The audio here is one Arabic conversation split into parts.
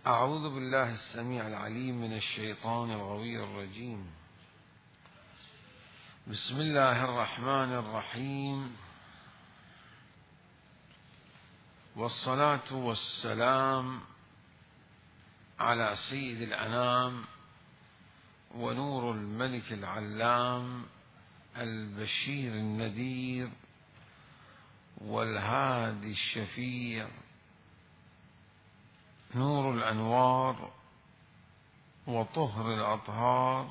أعوذ بالله السميع العليم من الشيطان الغوي الرجيم. بسم الله الرحمن الرحيم، والصلاة والسلام على سيد الأنام ونور الملك العلام البشير النذير والهادي الشفيع، نور الأنوار وطهر الأطهار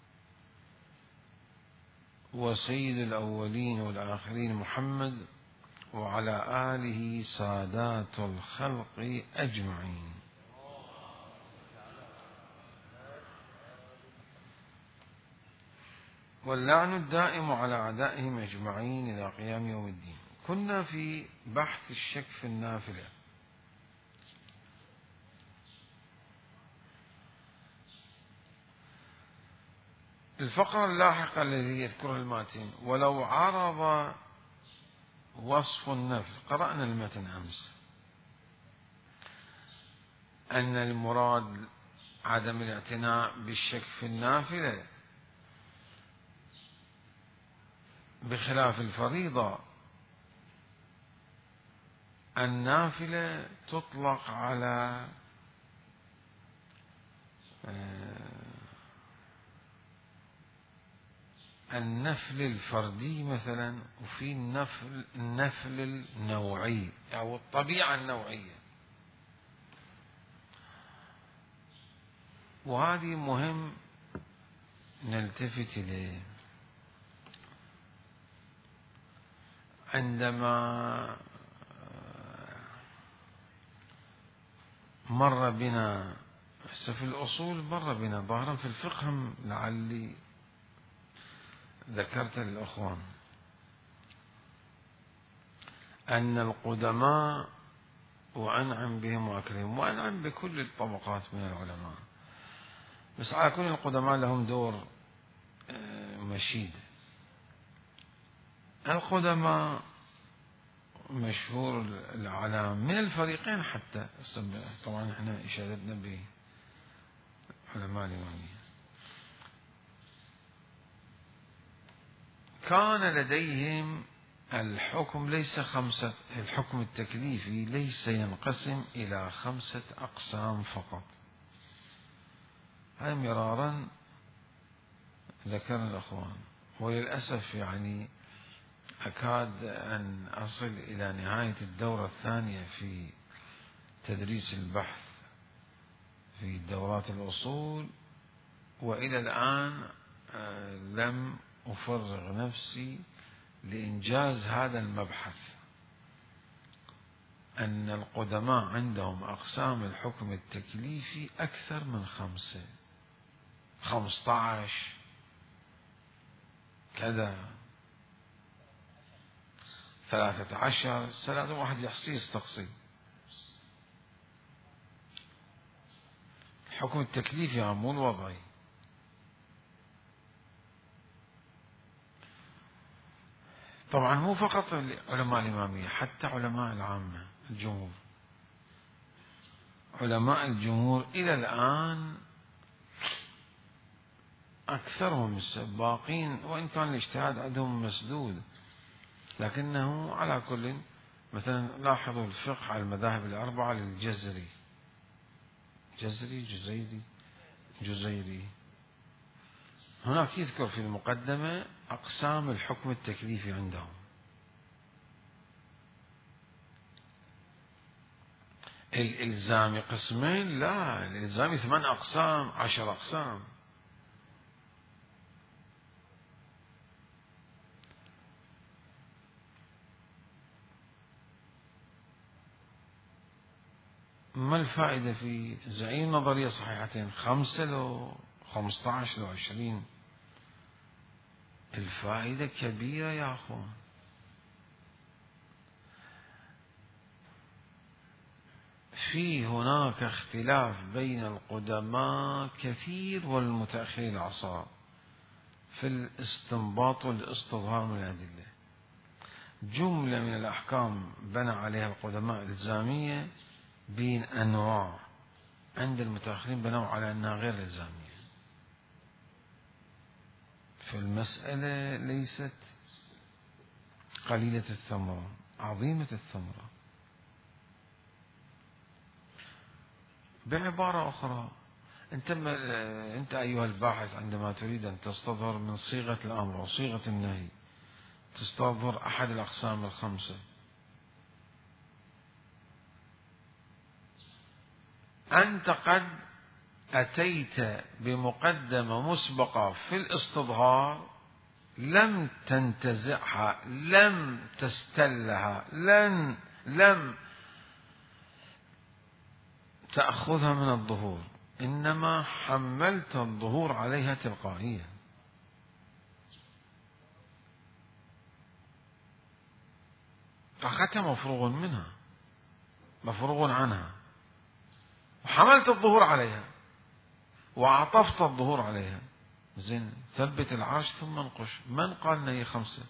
وسيد الأولين والآخرين محمد وعلى آله سادات الخلق أجمعين. واللعن الدائم على أعدائهم أجمعين إلى قيام يوم الدين. كنا في بحث الشك في النافلة. الفقرة اللاحقة الذي يذكرها الماتن: ولو عرض وصف النفل. قرأنا المتن أمس أن المراد عدم الاعتناء بالشك في النافلة بخلاف الفريضة. النافلة تطلق على النفل الفردي مثلا، وفي النفل النوعي أو الطبيعة النوعية، وهذه مهم نلتفت إليه. عندما مر بنا في الأصول، مر بنا ظاهرا في الفقه لعلي ذكرت للأخوان أن القدماء، وأنعم بهم وأكرمهم، وأنعم بكل الطبقات من العلماء، بس على كل القدماء لهم دور مشيد. القدماء مشهور العلام من الفريقين، حتى طبعا احنا إشادتنا بعلماء الإمامية. كان لديهم الحكم التكليفي ليس ينقسم إلى 5 أقسام فقط. هاي مرارا ذكرنا الأخوان، وللأسف يعني أكاد أن أصل إلى نهاية الدورة الثانية في تدريس البحث في دورات الأصول، وإلى الآن لم أفرغ نفسي لإنجاز هذا المبحث، أن القدماء عندهم أقسام الحكم التكليفي أكثر من 5، 15 كذا، 13. لازم واحد يحصي يستقصي. الحكم التكليفي مو الوضعي. طبعا مو فقط علماء الإمامية، حتى علماء العامة الجمهور. علماء الجمهور إلى الآن أكثرهم السباقين، وإن كان الاجتهاد عندهم مسدود، لكنه على كل. مثلا لاحظوا الفقه على المذاهب الأربعة للجزري، جزيري. هناك يذكر في المقدمة أقسام الحكم التكليفي عندهم. الإلزامي قسمين؟ لا، الإلزامي 8 أقسام، 10 أقسام. ما الفائدة في زعيم نظرية صحيحتين؟ 5 لو 15 لو 20؟ الفائدة كبيرة يا أخوان. في هناك اختلاف بين القدماء كثير والمتأخرين العصر في الاستنباط والاستظهار من الأدلة. جملة من الأحكام بنى عليها القدماء الإلزامية بين عند المتأخرين بنوا على أنها غير إلزامية، فالمسألة ليست قليلة الثمرة، عظيمة الثمرة. بعبارة أخرى، أنت أيها الباحث عندما تريد أن تستظهر من صيغة الأمر وصيغة النهي تستظهر أحد الأقسام الخمسة، أنت قد أتيت بمقدمة مسبقة في الاستظهار لم تنتزعها، لم تستلها، لم تأخذها من الظهور، إنما حملت الظهور عليها تلقائيا. أخذتها مفروغ منها، مفروغ عنها، وحملت الظهور عليها وعطفت الظهور عليها. زين، ثبت العرش ثم انقش. من قال ان هي خمسة؟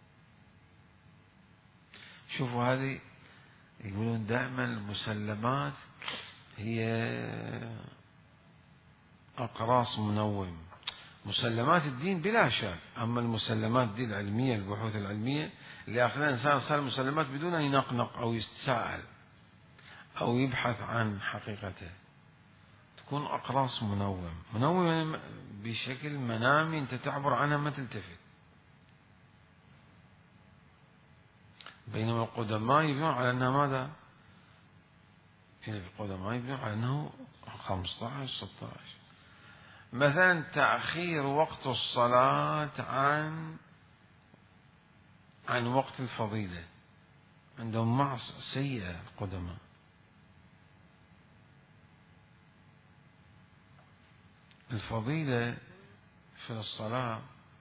شوفوا هذه يقولون دائما المسلمات هي أقراص منوم. مسلمات الدين بلا شك، أما المسلمات دي العلمية، البحوث العلمية اللي يأخذها الإنسان صار مسلمات بدون أن ينقنق أو يتساءل أو يبحث عن حقيقته، تكون أقراص منومة بشكل منامي، أنت تعبر عنها ما تلتفت. بينما القدماء يبنون على أنها ماذا؟ القدماء يبنون على أنه 15 16. مثلا تأخير وقت الصلاة عن وقت الفضيلة، عندهم معصية سيئة القدماء. الفضيلة في الصلاة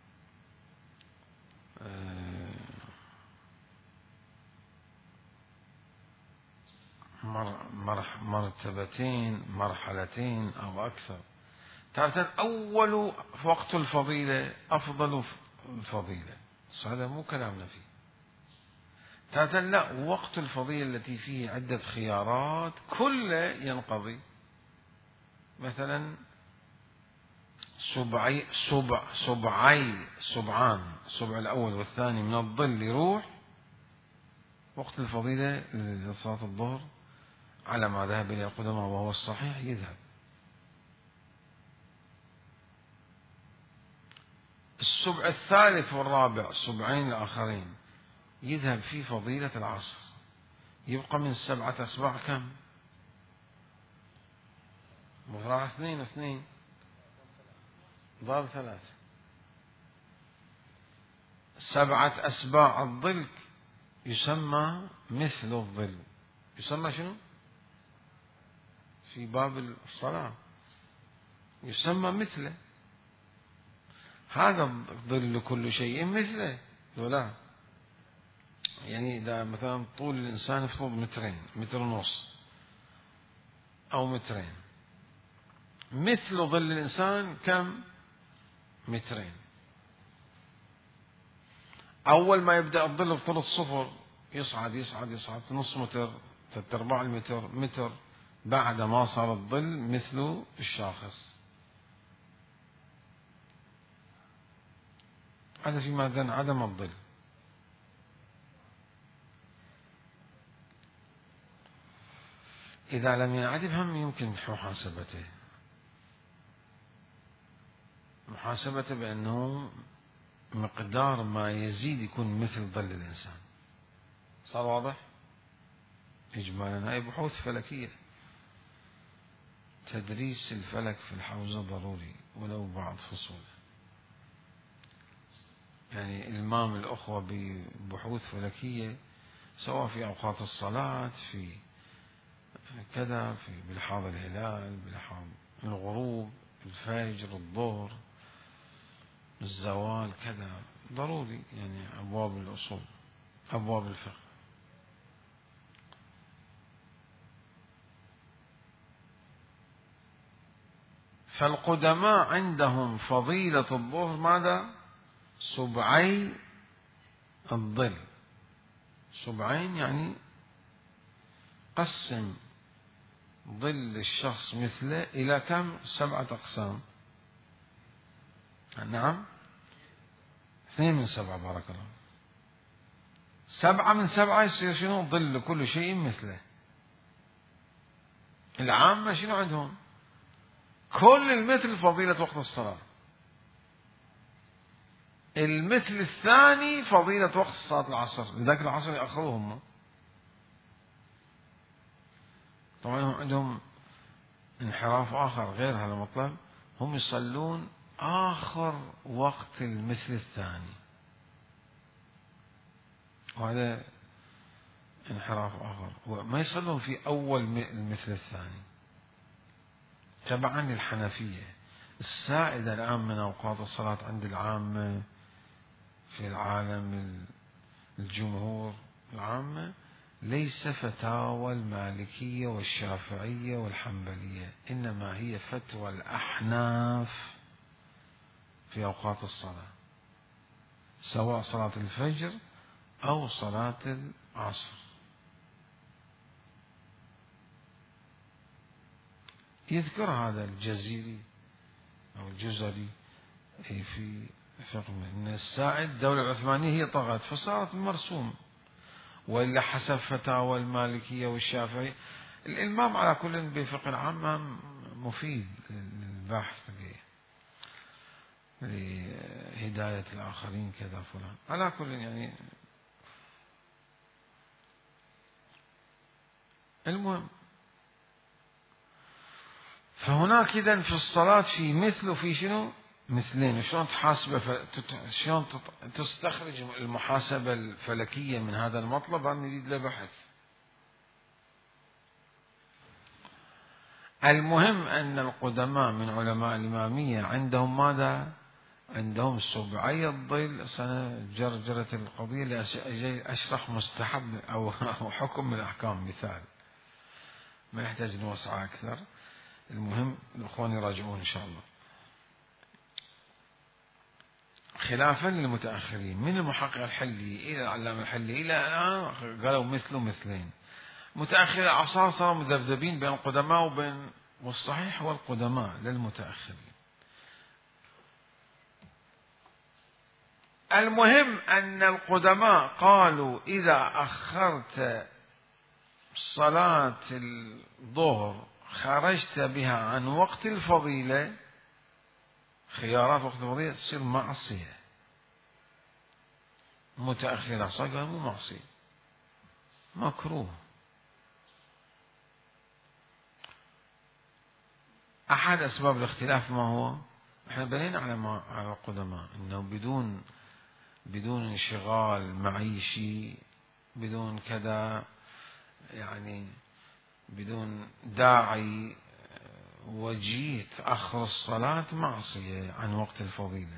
مرتبتين، مرحلتين أو أكثر. تارة أول وقت الفضيلة أفضل الفضيلة، هذا مو كلامنا فيه. تارة لا، وقت الفضيلة التي فيه عدة خيارات كله ينقضي. مثلا سبعان الأول والثاني من الظل يروح، وقت الفضيلة لصلاة الظهر على ما ذهب إلى القدماء وهو الصحيح يذهب. السبع الثالث والرابع، السبعين الآخرين، يذهب في فضيلة العصر. يبقى من 7 أسباع كم؟ مفرع 2 ضرب 3، 7 أسباع الظل يسمى مثل الظل. يسمى شنو؟ في باب الصلاة يسمى مثله. هذا الظل كل شيء مثله ولا؟ يعني إذا مثلا طول الإنسان يفرض 2 متر ونص أو 2 متر، مثل ظل الإنسان كم؟ 2 متر. أول ما يبدأ الظل بطول الصفر يصعد نص متر، 3/4 المتر، متر، بعد ما صار الظل مثل الشاخص. هذا في ماذا؟ عدم الظل. إذا لم ينعدم هم يمكن محاسبته بأنه مقدار ما يزيد يكون مثل ظل الإنسان. صار واضح؟ إجمالا هاي بحوث فلكية، تدريس الفلك في الحوزة ضروري ولو بعض فصول. يعني إلمام الأخوة ببحوث فلكية سواء في أوقات الصلاة، في كذا، في بلحاظ الهلال، بلحاظ الغروب، الفجر، الظهر، الزوال، كذا ضروري. يعني أبواب الأصول، أبواب الفقه. فالقدماء عندهم فضيلة الظهر ماذا؟ 7 الظل. 7 يعني قسم ظل الشخص مثله إلى كم؟ 7 أقسام. نعم 2 من 7. بارك الله. 7 من 7 يصير شنو؟ ظل كل شيء مثله. العامة شنو عندهم؟ كل المثل فضيلة وقت الصلاة. المثل الثاني فضيلة وقت صلاة العصر، لذلك العصر يأخروهم. طبعا هم عندهم انحراف آخر غير هذا المطلب، هم يصلون آخر وقت المثل الثاني، وهذا انحراف آخر، وما يصلون في أول المثل الثاني تبعا للحنفية. السائدة الآن من أوقات الصلاة عند العامة في العالم، الجمهور العامة، ليس فتاوى المالكية والشافعية والحنبلية، إنما هي فتوى الأحناف في أوقات الصلاة، سواء صلاة الفجر أو صلاة العصر. يذكر هذا الجزيري أو الجزري في فقه أن الساعد الدولة العثمانية هي طغت فصارت مرسوم، وإلا حسب فتاوى المالكية والشافعية. الإلمام على كل بفقه العامة مفيد للبحث لهداية الآخرين كذا فلان، على كل يعني. المهم، فهناك إذن في الصلاة في مثل وفي شنو؟ مثلين. شلون تحاسبه؟ شلون تستخرج المحاسبة الفلكية من هذا المطلب؟ أنا نريد له بحث. المهم أن القدماء من علماء الإمامية عندهم ماذا؟ عندهم سبعي الظل. سنة جرجرة القضية لأشرح مستحب أو حكم من الأحكام، مثال ما يحتاج نوسع أكثر. المهم الأخوان يراجعون إن شاء الله. خلافا للمتأخرين من المحقق الحلي إلى العلامة الحلي إلى الآن قالوا مثله مثلين. متأخر الأعصار صاروا مذبذبين بين القدماء وبين، والصحيح هو القدماء للمتأخرين. المهم أن القدماء قالوا إذا أخرت صلاة الظهر خرجت بها عن وقت الفضيلة، خيارات وقت الفضيلة، تصير معصية. متأخرة صار مو معصية، مكروه. أحد أسباب الاختلاف ما هو؟ احنا بنينا على القدماء انه بدون انشغال معيشي، بدون كذا، يعني بدون داعي، وجيت أخر الصلاة معصية عن وقت الفضيلة،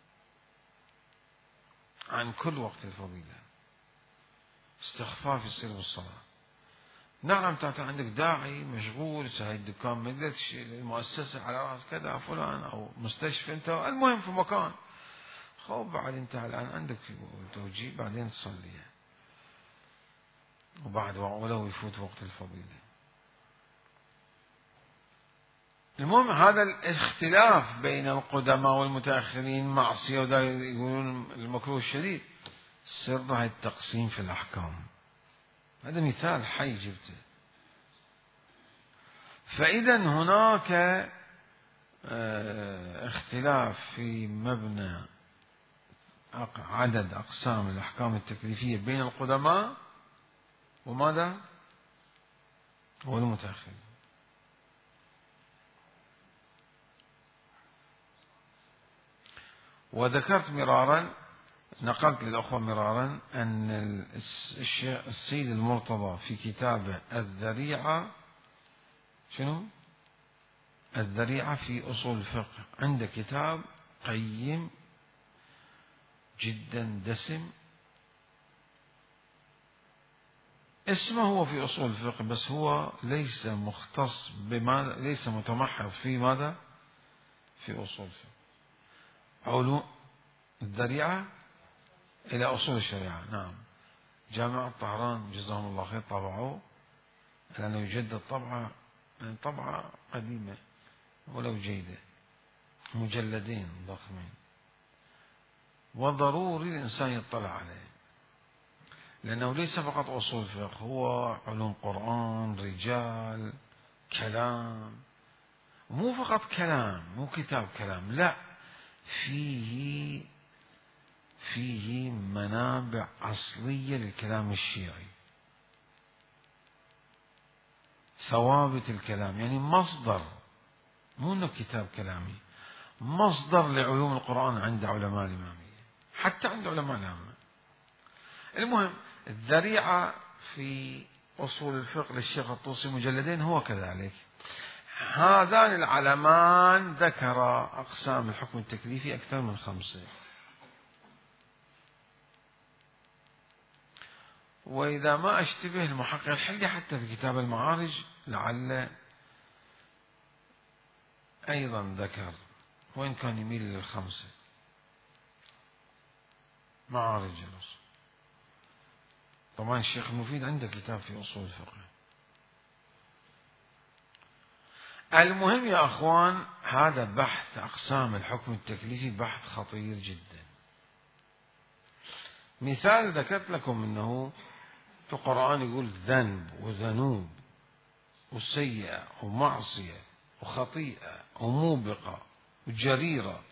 عن كل وقت الفضيلة، استخفاف يصير بالصلاة. نعم تعطي عندك داعي مشغول، سهي الدكان ما قدرتش، المؤسسة على رأس كذا فلان أو مستشفى أنت، المهم في مكان، خو بعد أنت الآن عندك توجيه بعدين تصلي، وبعد ولو يفوت وقت الفضيلة. المهم هذا الاختلاف بين القدماء والمتأخرين معصية، وده يقولون المكروه الشديد، سر هاي التقسيم في الأحكام. هذا مثال حي جبته. فإذا هناك اختلاف في مبنى عدد أقسام الأحكام التكليفية بين القدماء وماذا؟ والمتأخرين. وذكرت مرارا، نقلت للأخوة مرارا أن السيد المرتضى في كتابه الذريعة، شنو؟ الذريعة في أصول الفقه، عنده كتاب قيم جدا دسم، اسمه هو في أصول الفقه، بس هو ليس مختص بماذا، ليس متمحض في ماذا؟ في أصول الفقه. علوم الذريعة إلى أصول الشريعة. نعم، جامعة طهران جزاهم الله خير طبعوه، لأنه يجدد طبعه يعني طبعة قديمة ولو جيدة، مجلدين ضخمين، وضروري الإنسان يطلع عليه، لأنه ليس فقط أصول فقه، هو علوم قرآن، رجال، كلام، مو فقط كلام، مو كتاب كلام، لا، فيه منابع أصلية للكلام الشيعي، ثوابت الكلام، يعني مصدر، مو انه كتاب كلامي، مصدر لعلوم القرآن عند علماء الإمامية، حتى عند علماء العامة. المهم، الذريعة في أصول الفقه للشيخ الطوسي مجلدين هو كذلك. هذان العلمان ذكر أقسام الحكم التكليفي أكثر من 5. وإذا ما أشتبه المحقق الحلي حتى في كتاب المعارج لعل أيضا ذكر، وإن كان يميل لل5 معارج الأصول. طبعا الشيخ المفيد عنده كتاب في أصول الفقه. المهم يا أخوان، هذا بحث أقسام الحكم التكليفي بحث خطير جدا. مثال ذكرت لكم أنه في القرآن يقول ذنب وذنوب وسيئة ومعصية وخطيئة وموبقة وجريرة.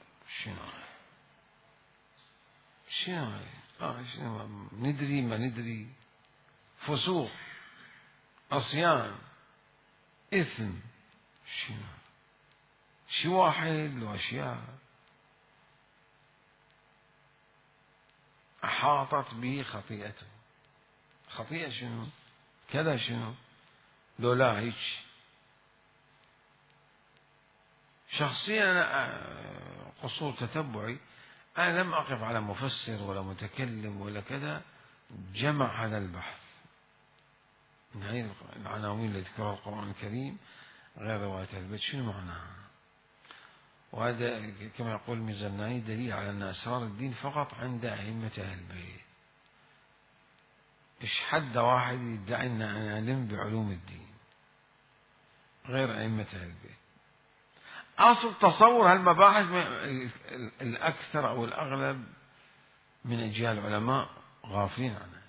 شنو ندري ما ندري، فسوق، عصيان، إثم، شي واحد لو أشياء أحاطت به خطيئته. خطيئة شنو؟ كذا شنو؟ لو لا هيك. شخصيا أنا قصور تتبعي، أنا لم أقف على مفسر ولا متكلم ولا كذا جمع هذا البحث من هذه العناوين اللي ذكرها القرآن الكريم غير رواية البيت، شنو معناها؟ وهذا كما يقول ميزاني دليل على أن أسرار الدين فقط عند أئمة أهل البيت. إيش حد واحد يدعي أن أنا أعلم بعلوم الدين غير أئمة أهل البيت؟ أصل تصور هالمباحث الأكثر أو الأغلب من أجيال العلماء غافلين عنها،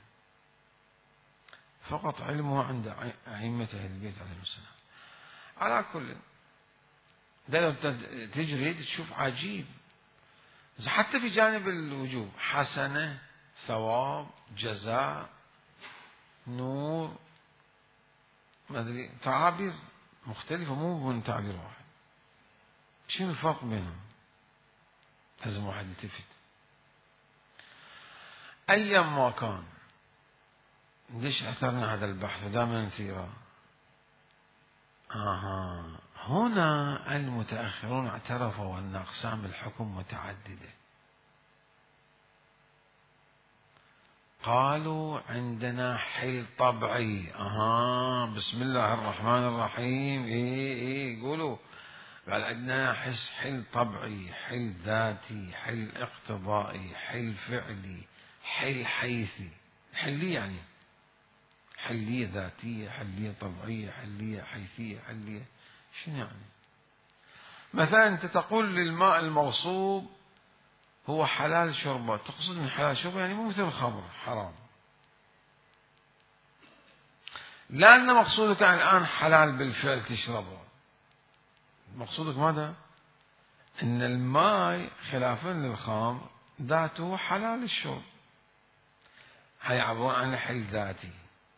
فقط علمه عند أئمة أهل البيت عليهم السلام. على كل ده لو تجري تشوف عجيب، حتى في جانب الوجوب، حسنة، ثواب، جزاء، نور، ما أدري، تعابير مختلفة، مو من تعبير واحد. شنو الفرق بينهم؟ لازم واحد يلتفت. أيام ما كان، ليش أثرنا هذا البحث ودائما نثيره؟ هنا المتأخرون اعترفوا أن أقسام الحكم متعددة. قالوا عندنا حل طبعي. بسم الله الرحمن الرحيم. يقولوا قال عندنا حل طبعي، حل ذاتي، حل اقتضائي، حل فعلي، حل حيثي. حلية يعني حلية ذاتية، حلية طبيعية، حلية حيثية، حلية شنو يعني؟ مثلا أنت تقول للماء المغصوب هو حلال شربه، تقصد من حلال شربه يعني مو مثل الخمر حرام، لأن مقصودك الآن حلال بالفعل تشربه. مقصودك ماذا؟ أن الماء خلافا للخمر ذاته حلال الشرب، هي عبارة عن حل ذاتي.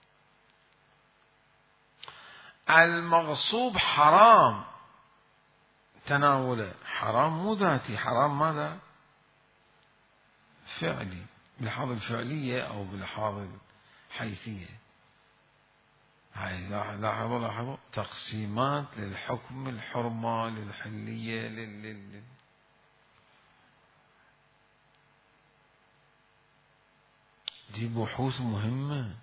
المغصوب حرام تناوله، حرام مو ذاتي، حرام ماذا؟ فعلي، بلحاظ الفعلية أو بلحاظ الحيثية. هاي لاحظوا تقسيمات للحكم، الحرمة، للحلية، دي بحوث مهمة.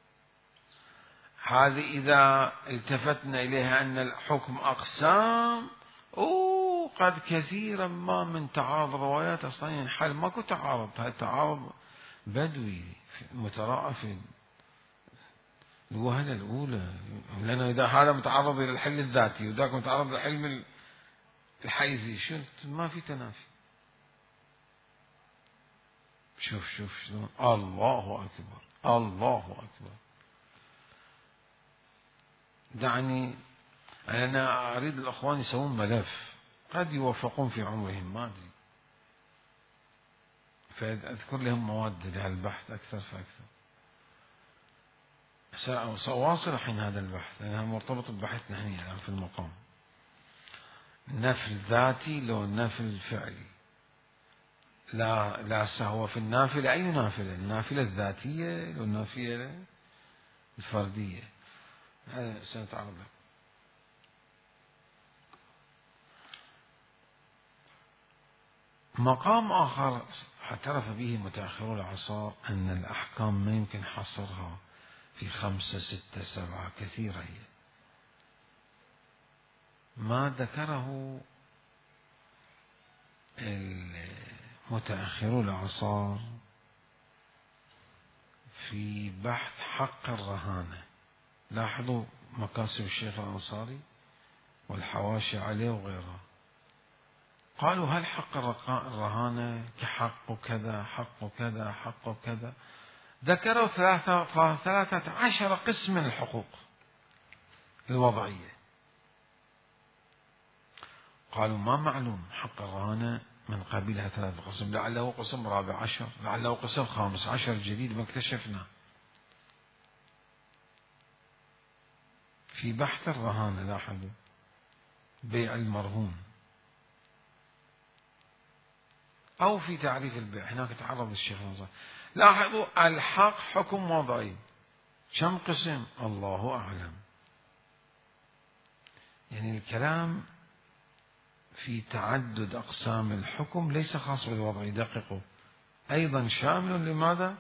هذه إذا التفتنا إليها أن الحكم أقسام، قد كثيرا ما من تعارض روايات أصلا ينحل، ماكو تعارض، هذا تعارض بدوي متراءى الوهلة الأولى، لأنه إذا هذا متعرض إلى الحل الذاتي وذاك متعرض إلى الحلم الحيزي، شو ما في تنافي. شوف شلون، الله أكبر الله أكبر. دعني أنا أريد الأخوان يسوون ملف، قد يوفقون في عمرهم ما أدري، فأذكر لهم مواد لهالبحث أكثر فأكثر. سأواصل الحين هذا البحث لأنها مرتبط ببحثنا هنا الآن في المقام. النفل الذاتي لو النفل الفعلي، لا سهو في النافلة. أي نافلة؟ النافلة الذاتية لو النافلة الفردية. هذا سنتعرض له. مقام آخر اعترف به متأخرو العصر أن الأحكام ما يمكن حصرها في 5 6 7، كثيرة هي. ما ذكره متأخرو الأعصار في بحث حق الرهانة. لاحظوا مكاسب الشيخ الأنصاري والحواشي عليه وغيره. قالوا هل حق الرهانة كحق كذا حق كذا حق كذا؟ ذكروا 13 قسم من الحقوق الوضعية. قالوا ما معلوم حق الرهانة من قبيلها 3 قسم، لعله قسم 14، لعله قسم 15 جديد ما اكتشفنا. في بحث الرهانة لاحظوا بيع المرهون، أو في تعريف البيع هناك تعرض الشيخ نصر. لاحظوا الحق حكم وضعي، كم قسم الله أعلم. يعني الكلام في تعدد أقسام الحكم ليس خاص بالوضعي، دققوا، أيضا شامل لماذا؟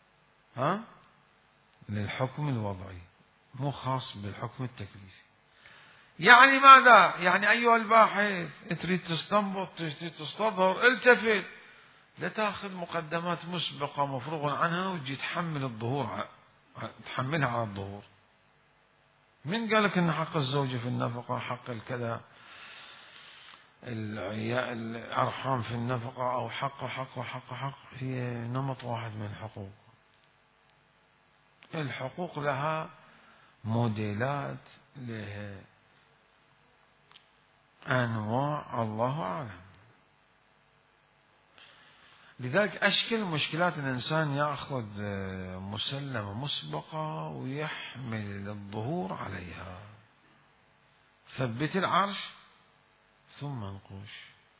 للحكم الوضعي، مو خاص بالحكم التكليفي. يعني ماذا؟ يعني أيها الباحث تريد تستنبط، تريد تستظهر، التفت، لا تأخذ مقدمات مسبقة مفروغ عنها وتجي تحمل الظهور، تحملها على الظهور. من قال لك أن حق الزوجة في النفقة، حق الكذا الأرحام في النفقة، أو حق هي نمط واحد من الحقوق. الحقوق لها موديلات، لها أنواع، الله أعلم. لذلك أشكل مشكلات الإنسان يأخذ مسلمة مسبقة ويحمل الظهور عليها. ثبت العرش ثم انقش.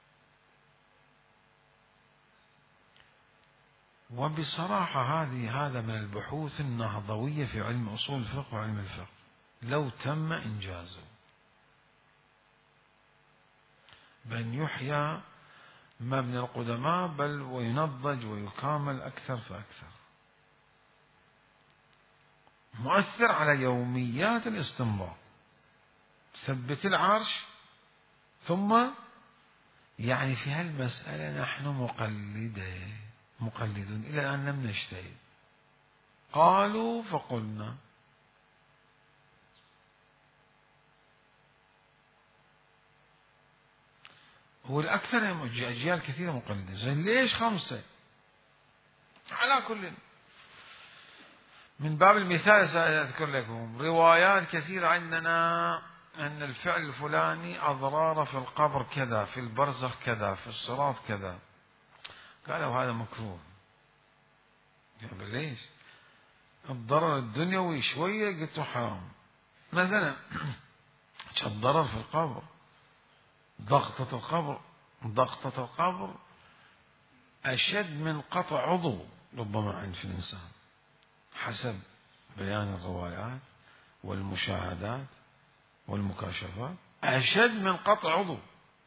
وبصراحة هذا من البحوث النهضوية في علم أصول الفقه وعلم الفقه، لو تم إنجازه بأن يحيى مبنى القدماء، بل وينضج ويكامل أكثر فأكثر. مؤثر على يوميات الاستنباط. ثبت العرش ثم، يعني في هالمسألة نحن مقلدون إلى الآن لم نجتهد. قالوا فقلنا. هو الأكثر أجيال كثيرة مقلدة، زين ليش 5؟ على كل، من باب المثال سأذكر لكم روايات كثيرة عندنا أن الفعل الفلاني أضرار في القبر كذا، في البرزخ كذا، في الصراط كذا. قالوا هذا مكروه. يعني ليش؟ الضرر الدنيوي شوية قلت حرام. مثلا الضرر في القبر، ضغطة القبر أشد من قطع عضو ربما عند في الإنسان، حسب بيان الروايات والمشاهدات والمكاشفات، أشد من قطع عضو.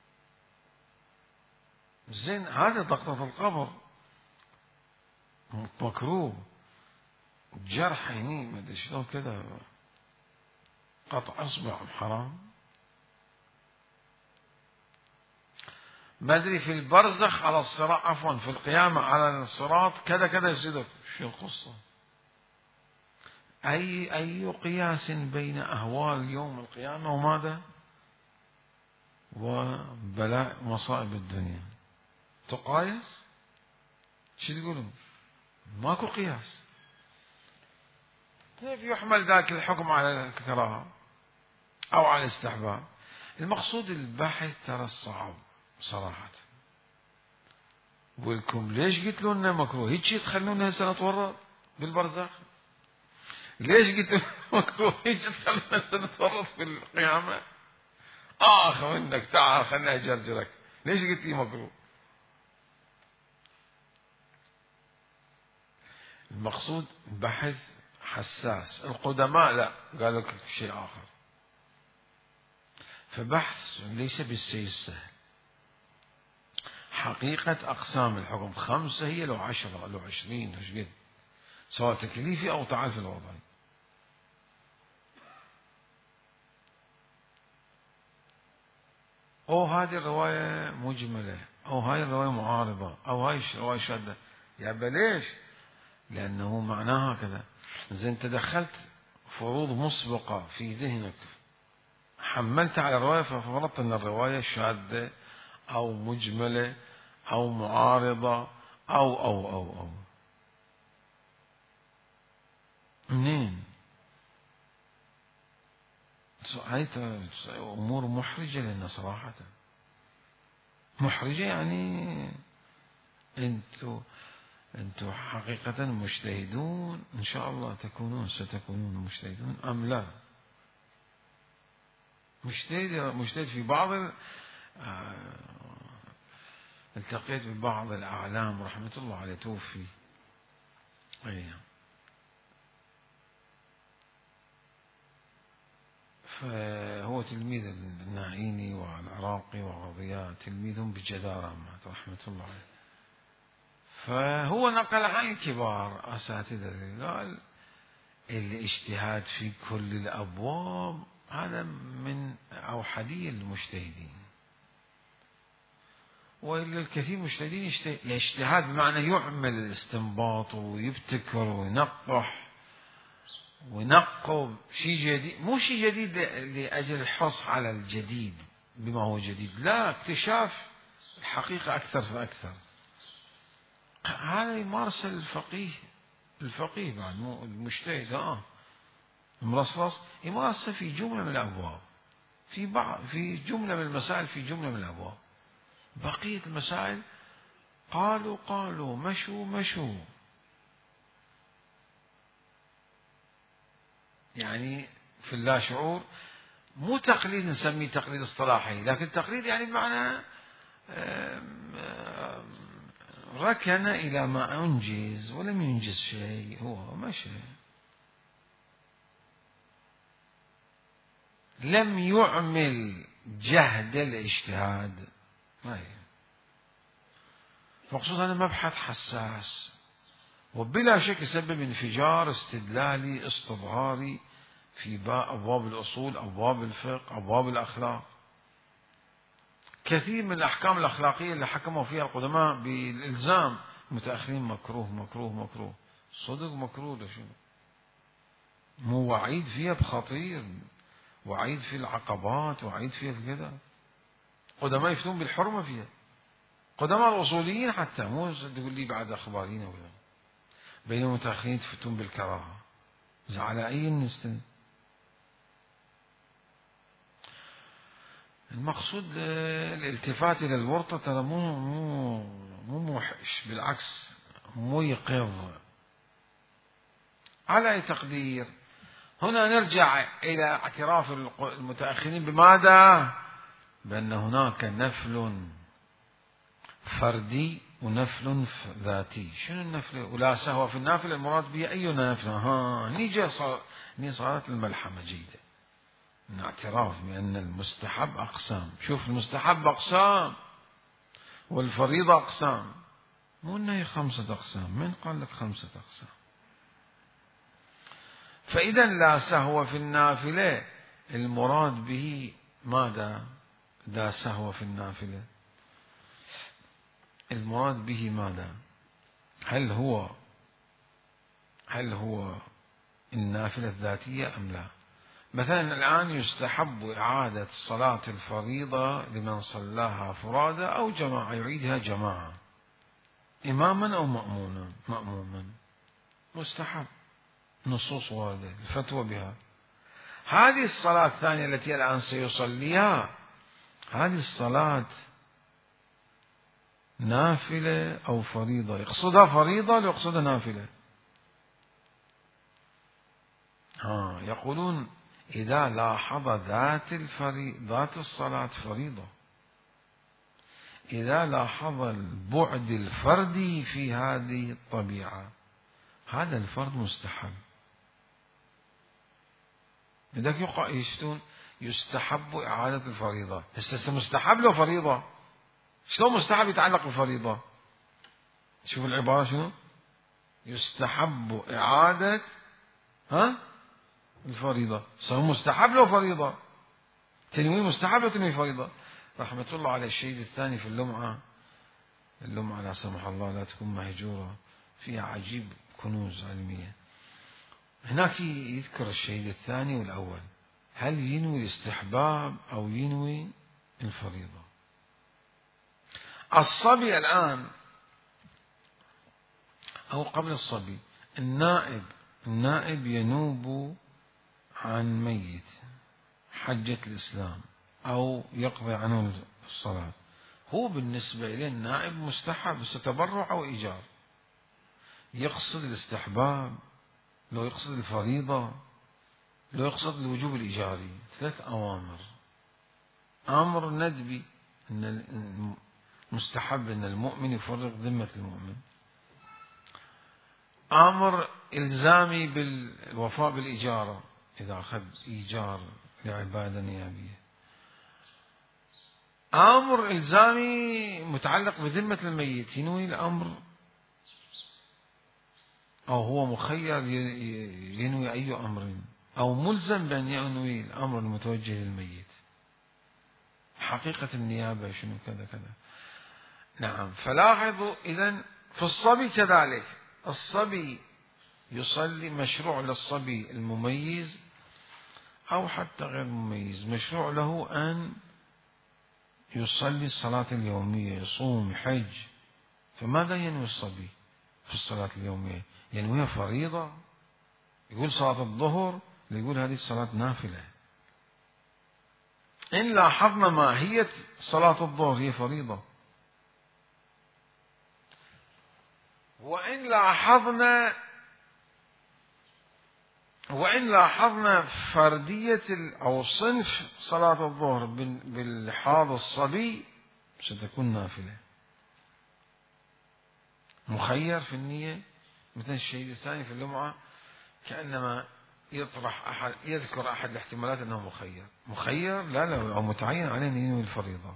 زين هذا ضغطة القبر مكروه، جرح هني ما ادري شلون كذا، قطع اصبع حرام. ما ادري في البرزخ على الصراط، عفوا في القيامة على الصراط كذا كذا يصير. شو القصة؟ أي قياس بين أهوال يوم القيامة وماذا؟ وبلاء مصائب الدنيا تقايس؟ شو تقولون؟ ماكو قياس. كيف يحمل ذاك الحكم على الكراهة أو على الاستحباب؟ المقصود البحث ترى الصعب صراحة. ولكم ليش قلت لنا مكروه؟ هيك تخلونا هسه نتورط بالبرزخ؟ ليش قلت لنا مكروه؟ هيك تخلونا هسه نتورط في القيامة؟ منك تعال خلنا أجرجرك. ليش قلت لي مكروه؟ المقصود بحث حساس. القدماء لا، قالوا لك شيء آخر. فبحث ليس بالشيء السهل. حقيقة أقسام الحكم 5 هي لو 10 لو 20 وش قد، سواء تكليفي أو تعال في الوضعي. أو هذه الرواية مجملة، أو هاي الرواية معارضة، أو هاي الرواية شاذة. يا بليش؟ لأنه معناها كذا. زين تدخلت فروض مسبقة في ذهنك، حملت على الرواية، ففرضت أن الرواية شاذة أو مجملة أو معارضة أو منين؟ هاي أمور محرجة لنا صراحة، محرجة. يعني أنتوا حقيقة مجتهدون إن شاء الله ستكونون مجتهدون أم لا؟ مجتهد في بعض التقيت ببعض الأعلام رحمة الله عليه توفي، فهو تلميذ الناعيني والعراقي وغضياء، تلميذهم بجدارة رحمة الله عليه. فهو نقل عن كبار أساتذة قال الاجتهاد في كل الأبواب هذا من أوحدي المجتهدين، وإلا الكثير مجتهدين اجتهاد بمعنى يعمل الاستنباط ويبتكر وينقح ونقب شيء جديد، مو شيء جديد لأجل الحرص على الجديد بما هو جديد، لا، اكتشاف الحقيقة أكثر فأكثر. هذا يمارس الفقيه بعد مو المجتهد. المرصرص يمارسه في جملة من الأبواب، في جملة من المسائل، في جملة من الأبواب. بقية المسائل قالوا مشوا. يعني في اللاشعور مو تقليد نسميه تقليد اصطلاحي، لكن تقليد يعني بمعنى ركن إلى ما أنجز ولم ينجز شيء، هو مشى، لم يعمل جهد الاجتهاد. مقصود هذا مبحث حساس، وبلا شك يسبب انفجار استدلالي استظهاري في أبواب الأصول، أبواب الفقه، أبواب الأخلاق. كثير من الأحكام الأخلاقية اللي حكموا فيها القدماء بالإلزام متأخرين مكروه. صدق مكروه لشنو؟ مو وعيد فيها بخطير، وعيد في العقبات، وعيد فيها بكذا. قدماء يفتون بالحرمة فيها، قدماء الأصوليين حتى، مو تقول لي بعد أخباريين وكذا. بين المتأخرين يفتون بالكراهة. على أي نستند؟ المقصود الالتفات إلى الورطة ترى مو موحش، بالعكس مو يقظ. على أي تقدير؟ هنا نرجع إلى اعتراف المتأخرين بماذا؟ بأن هناك نفل فردي ونفل ذاتي. شنو النفل؟ ولا سهو في النافل، المراد به أي نافل؟ ني صارت الملحمة جيدة، من اعتراف بأن المستحب أقسام. شوف، المستحب أقسام والفريضة أقسام، مو أنه 5 أقسام. من قال لك 5 أقسام؟ فإذا لا سهو في النافلة المراد به ماذا؟ لا سهو في النافلة المراد به ماذا؟ هل هو النافلة الذاتية أم لا. مثلا الآن يستحب إعادة صلاة الفريضة لمن صلاها فرادى أو جماعة، يعيدها جماعة إماما أو مأموما، مستحب، نصوص واردة الفتوى بها. هذه الصلاة الثانية التي الآن سيصليها، هذه الصلاة نافلة أو فريضة؟ يقصدها فريضة ولا يقصدها نافلة؟ يقولون إذا لاحظ ذات الصلاة فريضة، إذا لاحظ البعد الفردي في هذه الطبيعة، هذا الفرد مستحب. لذلك يشتون يستحب إعادة الفريضة. مستحب له فريضة، شلون مستحب يتعلق بالفريضة؟ شوف العبارة شنو؟ يستحب إعادة الفريضة، صار مستحب له فريضة، تنوين مستحب وتنوين فريضة. رحمة الله على الشهيد الثاني في اللمعة لا سمح الله لا تكون مهجورة، فيها عجيب كنوز علمية. هناك يذكر الشهيد الثاني والأول، هل ينوي الاستحباب أو ينوي الفريضة؟ الصبي الآن أو قبل الصبي، النائب ينوب عن ميت حجة الإسلام أو يقضي عنه الصلاة، هو بالنسبة إليه النائب مستحب، ستبرع أو إيجار. يقصد الاستحباب، لو يقصد الفريضة، لو يقصد الوجوب الإيجاري. 3 أوامر: أمر ندبي أن مستحب أن المؤمن يفرغ ذمة المؤمن، أمر إلزامي بالوفاء بالإجارة إذا أخذ إيجار لعبادة نيابية، أمر إلزامي متعلق بذمة الميت ينوي الأمر، أو هو مخير ينوي أي أمر، أو ملزم بأن ينوي الأمر المتوجه للميت، حقيقة النيابة شنو كذا كذا. نعم. فلاحظوا إذن في الصبي كذلك، الصبي يصلي، مشروع للصبي المميز أو حتى غير مميز، مشروع له أن يصلي الصلاة اليومية، يصوم، يحج. فماذا ينوي الصبي في الصلاة اليومية؟ ينويها فريضة، يقول صلاة الظهر، يقول هذه الصلاة نافلة. إن لاحظنا ماهية صلاة الظهر هي فريضة، وإن لاحظنا فردية أو صنف صلاة الظهر باللحاظ الصبي ستكون نافلة. مخير في النية، مثل الشهيد الثاني في اللمعة كأنما يذكر أحد الاحتمالات أنه مخير لا أو متعين عليه أن ينوي الفريضة.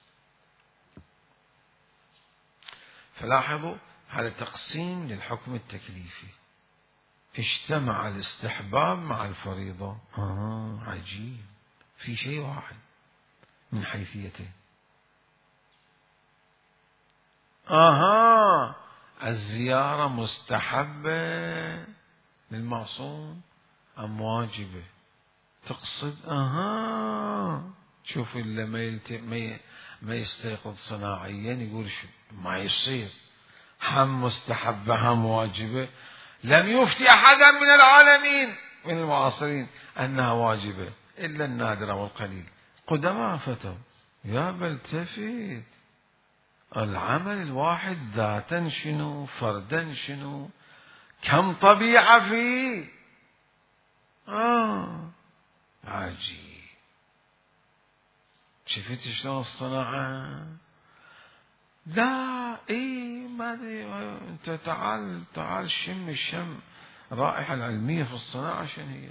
فلاحظوا هذا تقسيم للحكم التكليفي، اجتمع الاستحباب مع الفريضة. عجيب، في شيء واحد من حيثيته. الزيارة مستحبة للمعصوم أم واجبة؟ تقصد شوف اللي ما يستيقظ صناعيا يقول شو ما يصير، هم مستحبة هم واجبة. لم يفتي أحدا من العالمين من المعاصرين أنها واجبة إلا النادر والقليل. قدماء فتوا يا بل تفيد العمل الواحد ذاتا شنو، فردا شنو، كم طبيعة فيه. عجيب. شفت شلون الصناعة؟ لا ما ادري، انت تعال شم الرائحة العلمية في الصناعة شنو هي.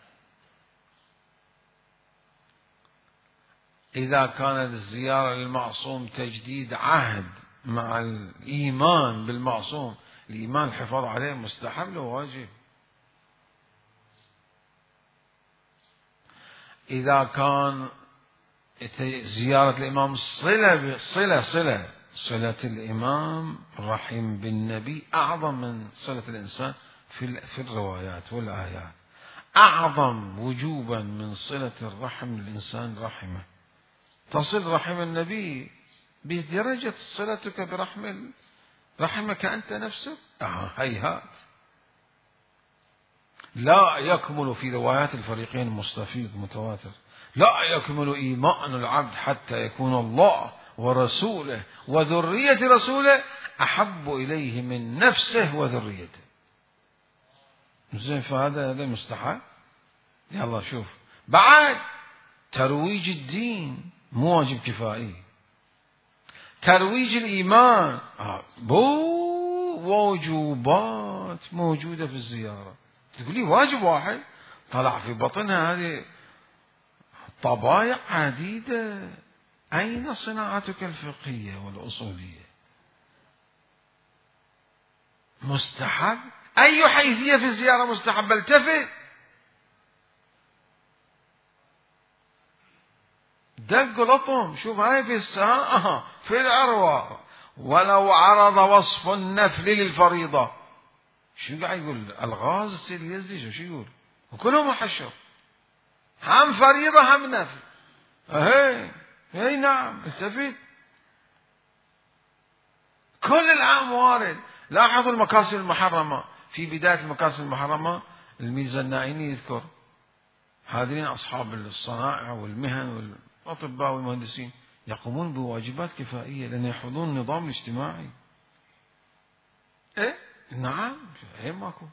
إذا كانت الزيارة للمعصوم تجديد عهد مع الإيمان بالمعصوم، الإيمان الحفاظ عليه مستحب له واجب. إذا كان زيارة الإمام صلة الإمام الرحيم بالنبي أعظم من صلة الإنسان، في الروايات والآيات أعظم وجوبا من صلة الرحم للإنسان رحمه. تصل رحم النبي بدرجة صلتك رحمك أنت نفسك؟ هيهات. لا يكمل في روايات الفريقين مستفيض متواتر، لا يكمل إيمان العبد حتى يكون الله ورسوله وذرية رسوله أحب إليه من نفسه وذريته. زين، فهذا مستحيل. يلا شوف، بعد ترويج الدين مو واجب كفائي، ترويج الإيمان وجوبات موجودة في الزيارة. تقولي واجب واحد طلع في بطنها هذه طبايع عديدة. أين صناعتك الفقهية والأصولية؟ مستحب. أي حيثية في الزيارة مستحب؟ التفت، دق لطم، شوف هاي في السماء في العروة، ولو عرض وصف النفل للفريضة. شو قاعد يقول؟ الغاز السيد اليزدي شو يقول؟ وكلهم حشر، هم فريضة هم نفل. اي نعم، التفت. كل العام وارد. لاحظوا المكاسب المحرمة. في بداية المكاسب المحرمة الميزة النائني يذكر هذين أصحاب الصنائع والمهن والأطباء والمهندسين يقومون بواجبات كفائية لأن يحفظون النظام الاجتماعي. نعم، ماكو.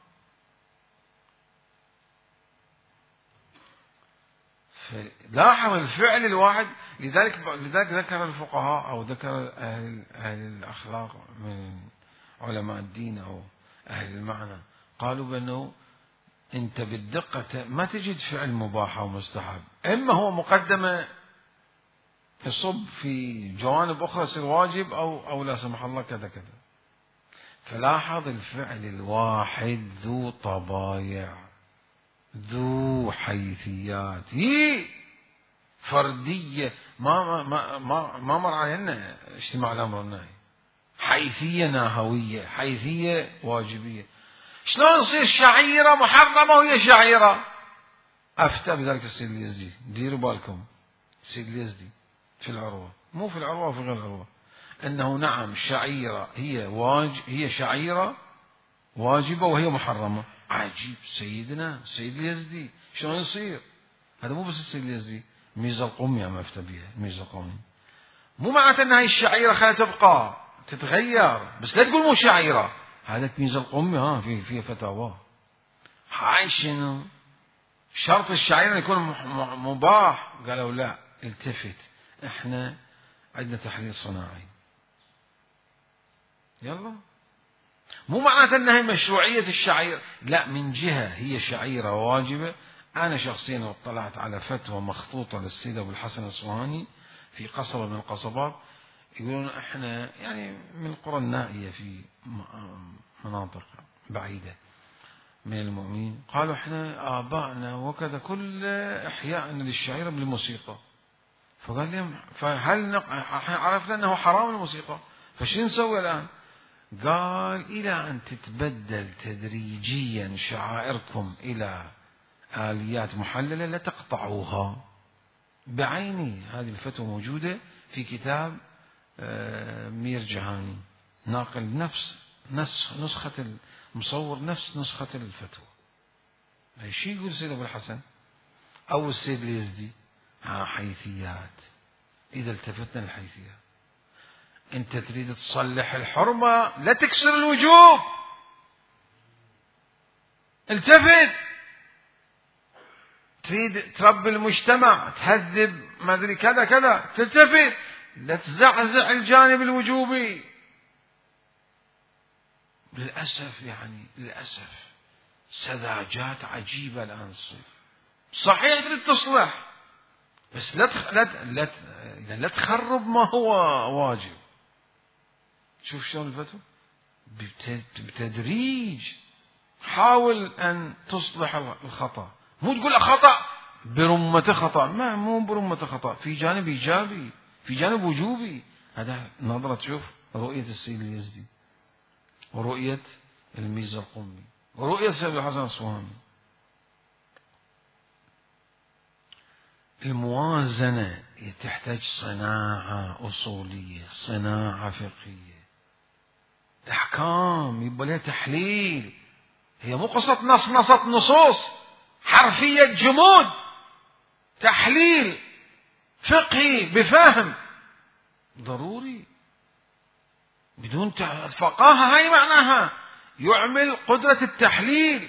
لاحظ الفعل الواحد. لذلك ذكر الفقهاء أو ذكر أهل الأخلاق من علماء الدين أو أهل المعنى قالوا بأنه أنت بالدقة ما تجد فعل مباح أو مستحب، إما هو مقدمة يصب في جوانب أخرى يصير واجب أو لا سمح الله كذا كذا. فلاحظ الفعل الواحد ذو طبايع، ذو حيثيات فردية ما مر علينا اجتماع الأمر والنهي. حيثية نهوية، حيثية واجبية. شلون يصير شعيرة محرمة وهي شعيرة؟ أفتى بذلك السيد اليزدي. ديروا بالكم، السيد اليزدي في العروة، مو في العروة وفي غير العروة، أنه نعم شعيرة هي شعيرة واجبة وهي محرمة. عجيب، سيدنا السيد اليزدي شلون يصير؟ هذا مو بس السيد اليزدي، ميزة القومي عم أفتى بها. ميزة القومي مو معناته أن هاي الشعيرة خلها تبقى تتغير، بس لا تقول مو شعيرة. هذا ميزة القومي في فتاواه. هاي شنو شرط الشعيرة يكون مباح؟ قالوا لا، التفت، احنا عندنا تحليل صناعي. يلا، مو معناته انها مشروعية الشعيرة، لا، من جهة هي شعيرة واجبة. انا شخصيا اطلعت على فتوى مخطوطة للسيد ابو الحسن الصواني في قصبة من القصبات، يقولون احنا يعني من القرى النائية في مناطق بعيدة من المؤمنين، قالوا احنا آبائنا وكذا كل إحياءنا للشعيرة بالموسيقى. فقال لهم فهل احنا عرفنا أنه حرام الموسيقى، فشو نسوي الآن؟ قال إلى أن تتبدل تدريجيا شعائركم إلى آليات محللة لا تقطعوها بعيني. هذه الفتوى موجودة في كتاب مير جهاني، ناقل نفس نسخة مصور نفس نسخة الفتوى. شو يقول السيد أبو الحسن أو السيد اليزدي؟ حيثيات. إذا التفتنا الحيثيات، أنت تريد تصلح الحرمة لا تكسر الوجوب. التفت. تريد تربي المجتمع، تهذب ما أدري كذا كذا، تلتفت، لا تزعزع الجانب الوجوبي. للأسف سذاجات عجيبة الآن تصير. صحيح تريد تصلح، بس لا تخرب ما هو واجب. شوف شلون الفتوى بتدريج. حاول أن تصلح الخطأ، مو تقول خطأ برمة خطأ، ما مو برمة خطأ، في جانب إيجابي، في جانب وجوبي. هذا نظرة شوف رؤية السيد اليزدي ورؤية الميزة القومي. ورؤية سيد الحسن الأصفهاني. الموازنة تحتاج صناعة أصولية، صناعة فقهية، أحكام يبقى لها تحليل. هي مو قصة نص نصوص حرفية جمود، تحليل فقهي بفهم ضروري. بدون فقاهة هاي معناها يعمل قدرة التحليل،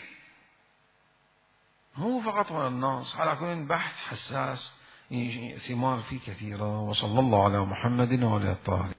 مو فقط على النص. على كل بحث حساس ثمار فيه كثيرة. وصلى الله على محمد وعلى الطاهرين.